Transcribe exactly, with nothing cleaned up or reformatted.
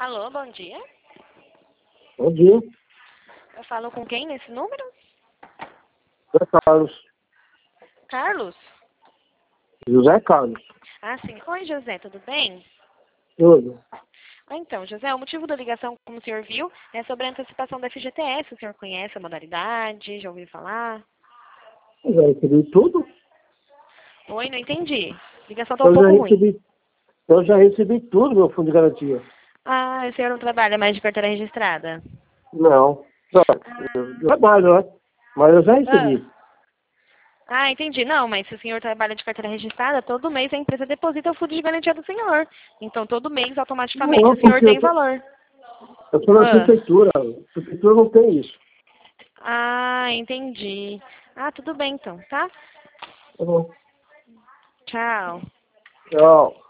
Alô, bom dia. Bom dia, Eu falo com quem nesse número? José Carlos. Carlos? José Carlos. Ah, sim. Oi, José, tudo bem? Tudo. Ah, então, José, o motivo da ligação, como o senhor viu, é sobre a antecipação da F G T S. O senhor conhece a modalidade? Já ouviu falar? Eu já recebi tudo? Oi, não entendi. A ligação tá um Eu já pouco ruim. recebi, eu já recebi tudo, meu fundo de garantia. Ah, o senhor não trabalha mais de carteira registrada? Não. Não, eu trabalho, né? Mas eu já Ah. recebi. Ah, entendi. Não, mas se o senhor trabalha de carteira registrada, todo mês a empresa deposita o fundo de garantia do senhor. Então, todo mês, automaticamente, Não, o senhor porque eu tem tô, valor. eu tô na Ah. prefeitura. A prefeitura não tem isso. Ah, entendi. Ah, tudo bem então, tá? Tá bom. Tchau. Tchau.